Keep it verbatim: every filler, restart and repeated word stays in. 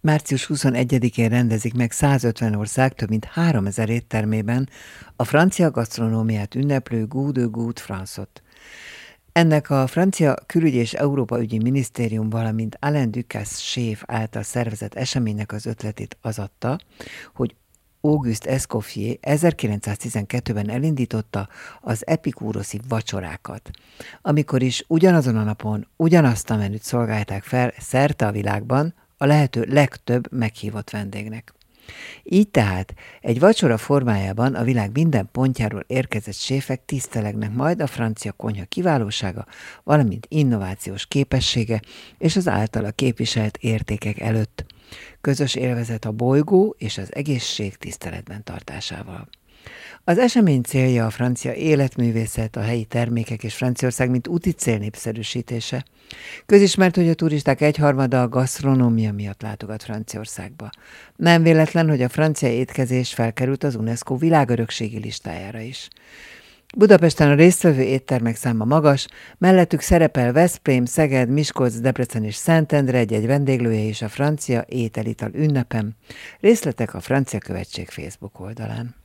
március huszonegyedikén rendezik meg százötven ország több mint háromezer éttermében a francia gasztronómiát ünneplő Goût de Goutte France-ot. Ennek a francia külügy- és Európa ügyi minisztérium, valamint Alain Ducasse séf által szervezett eseménynek az ötletét az adta, hogy Auguste Escoffier ezerkilencszáztizenkettőben elindította az epikúroszi vacsorákat, amikor is ugyanazon a napon ugyanazt a menüt szolgálták fel szerte a világban a lehető legtöbb meghívott vendégnek. Így tehát egy vacsora formájában a világ minden pontjáról érkezett séfek tisztelegnek majd a francia konyha kiválósága, valamint innovációs képessége és az általa képviselt értékek előtt. Közös élvezet a bolygó és az egészség tiszteletben tartásával. Az esemény célja a francia életművészet, a helyi termékek és Franciaország mint úti cél népszerűsítése. Közismert, hogy a turisták egyharmada a gasztronómia miatt látogat Franciaországba. Nem véletlen, hogy a francia étkezés felkerült az UNESCO világörökségi listájára is. Budapesten a résztvevő éttermek száma magas, mellettük szerepel Veszprém, Szeged, Miskolc, Debrecen és Szentendre egy-egy vendéglője is a francia étel-ital ünnepen. Részletek a Francia Követség Facebook oldalán.